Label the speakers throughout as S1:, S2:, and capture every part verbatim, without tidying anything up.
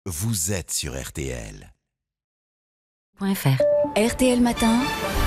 S1: vous êtes sur R T L.
S2: .fr. R T L Matin,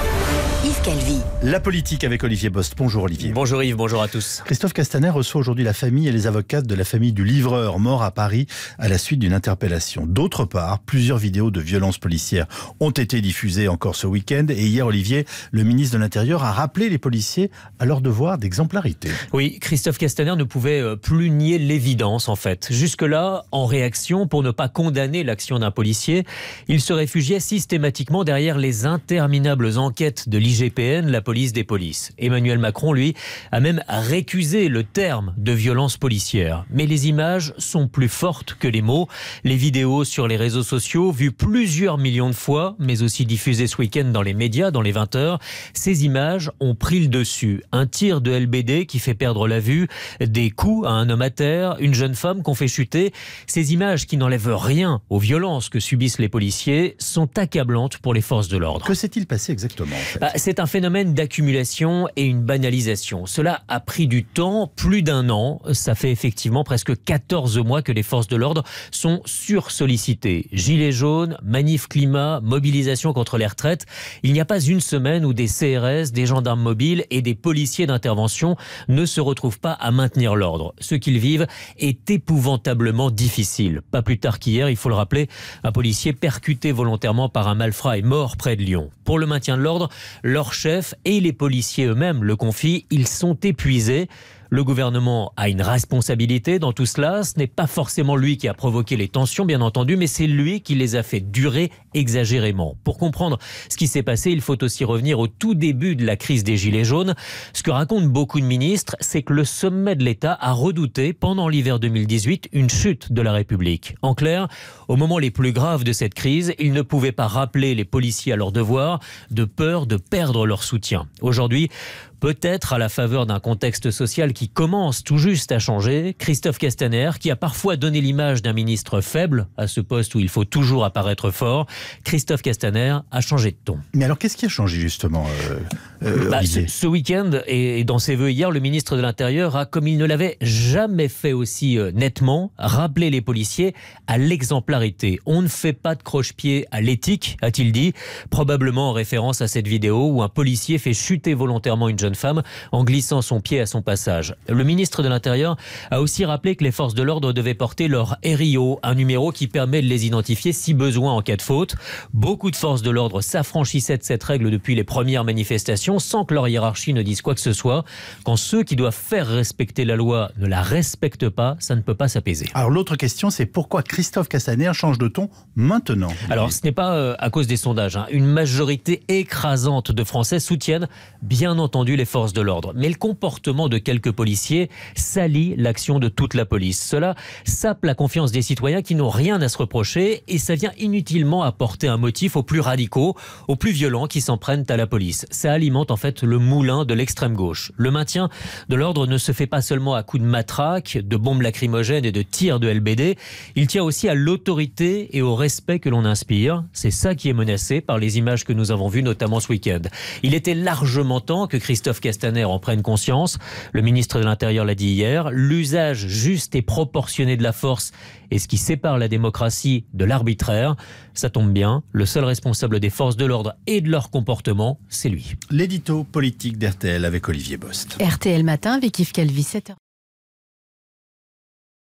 S2: Yves Calvi.
S3: La politique avec Olivier Bost. Bonjour Olivier.
S4: Bonjour Yves, bonjour à tous.
S3: Christophe Castaner reçoit aujourd'hui la famille et les avocates de la famille du livreur mort à Paris à la suite d'une interpellation. D'autre part, plusieurs vidéos de violences policières ont été diffusées encore ce week-end. Et hier, Olivier, le ministre de l'Intérieur, a rappelé les policiers à leur devoir d'exemplarité.
S4: Oui, Christophe Castaner ne pouvait plus nier l'évidence en fait. Jusque-là, en réaction, pour ne pas condamner l'action d'un policier, il se réfugiait systématiquement derrière les interminables enquêtes de l'I G P N, la police des polices. Emmanuel Macron, lui, a même récusé le terme de violence policière. Mais les images sont plus fortes que les mots. Les vidéos sur les réseaux sociaux, vues plusieurs millions de fois, mais aussi diffusées ce week-end dans les médias, dans les vingt heures, ces images ont pris le dessus. Un tir de L B D qui fait perdre la vue, des coups à un homme à terre, une jeune femme qu'on fait chuter. Ces images qui n'enlèvent rien aux violences que subissent les policiers sont accablantes pour les forces de l'ordre.
S3: Que s'est-il passé exactement en fait ?
S4: Bah, c'est un phénomène d'accumulation et une banalisation. Cela a pris du temps, plus d'un an. Ça fait effectivement presque quatorze mois que les forces de l'ordre sont sursollicitées. Gilets jaunes, manif climat, mobilisation contre les retraites. Il n'y a pas une semaine où des C R S, des gendarmes mobiles et des policiers d'intervention ne se retrouvent pas à maintenir l'ordre. Ce qu'ils vivent est épouvantablement difficile. Pas plus tard qu'hier, il faut le rappeler, un policier percuté volontairement par un malfrat est mort près de Lyon. Pour le maintien de l'ordre, leur chef et les policiers eux-mêmes le confient, ils sont épuisés. Le gouvernement a une responsabilité dans tout cela. Ce n'est pas forcément lui qui a provoqué les tensions, bien entendu, mais c'est lui qui les a fait durer exagérément. Pour comprendre ce qui s'est passé, il faut aussi revenir au tout début de la crise des Gilets jaunes. Ce que racontent beaucoup de ministres, c'est que le sommet de l'État a redouté, pendant l'hiver deux mille dix-huit, une chute de la République. En clair, au moment les plus graves de cette crise, ils ne pouvaient pas rappeler les policiers à leur devoir, de peur de perdre leur soutien. Aujourd'hui, peut-être à la faveur d'un contexte social qui commence tout juste à changer, Christophe Castaner, qui a parfois donné l'image d'un ministre faible, à ce poste où il faut toujours apparaître fort, Christophe Castaner a changé de ton.
S3: Mais alors qu'est-ce qui a changé justement euh, euh,
S4: bah, ce, ce week-end, et dans ses vœux hier, le ministre de l'Intérieur a, comme il ne l'avait jamais fait aussi euh, nettement, rappelé les policiers à l'exemplarité. On ne fait pas de croche-pied à l'éthique, a-t-il dit, probablement en référence à cette vidéo où un policier fait chuter volontairement une jeune femme en glissant son pied à son passage. Le ministre de l'Intérieur a aussi rappelé que les forces de l'ordre devaient porter leur R I O, un numéro qui permet de les identifier si besoin en cas de faute. Beaucoup de forces de l'ordre s'affranchissaient de cette règle depuis les premières manifestations sans que leur hiérarchie ne dise quoi que ce soit. Quand ceux qui doivent faire respecter la loi ne la respectent pas, ça ne peut pas s'apaiser.
S3: Alors l'autre question, c'est pourquoi Christophe Castaner change de ton maintenant ?
S4: Alors ce n'est pas euh, à cause des sondages. Hein. Une majorité écrasante de Français soutiennent bien entendu les forces de l'ordre. Mais le comportement de quelques policiers salit l'action de toute la police. Cela sape la confiance des citoyens qui n'ont rien à se reprocher et ça vient inutilement apporter un motif aux plus radicaux, aux plus violents qui s'en prennent à la police. Ça alimente en fait le moulin de l'extrême gauche. Le maintien de l'ordre ne se fait pas seulement à coups de matraque, de bombes lacrymogènes et de tirs de L B D. Il tient aussi à l'autorité et au respect que l'on inspire. C'est ça qui est menacé par les images que nous avons vues notamment ce week-end. Il était largement temps que Christophe Castaner en prenne conscience. Le ministre de l'Intérieur l'a dit hier. L'usage juste et proportionné de la force est ce qui sépare la démocratie de l'arbitraire. Ça tombe bien, le seul responsable des forces de l'ordre et de leur comportement, c'est lui.
S3: L'édito politique d'R T L avec Olivier Bost.
S2: R T L Matin avec Yves Calvi, sept heures.